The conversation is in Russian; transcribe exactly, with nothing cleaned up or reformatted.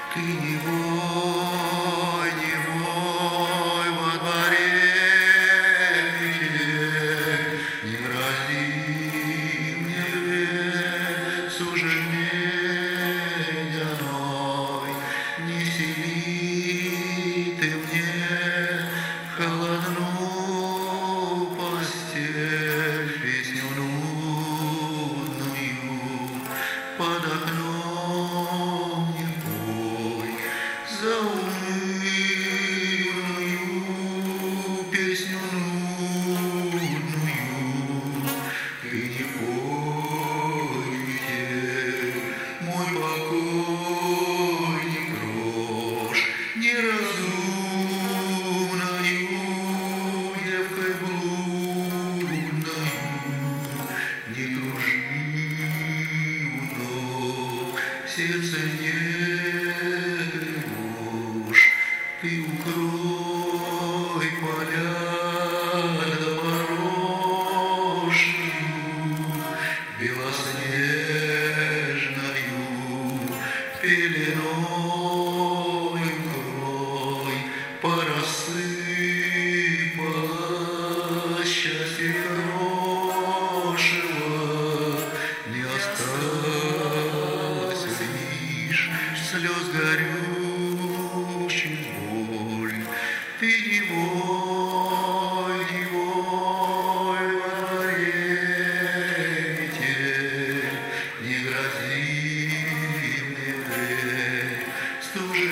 Ты не вой, не вой во дворе, не грози мне в суждения мной, не сели ты мне холодную постель, песню нудную под окном не пой, заунывную песню нудную ты не пойте, мой покой не трожь неразумною девкой блудною, не кружи удок, сердце не тревожь, ты укрой поля дорожную белоснежною пеленой укрой, порассыпалось счастье хорошего, не осталось лишь слез горючих боль. Ты не вой, не вой во дворе метель, не грози мне дверь, стужа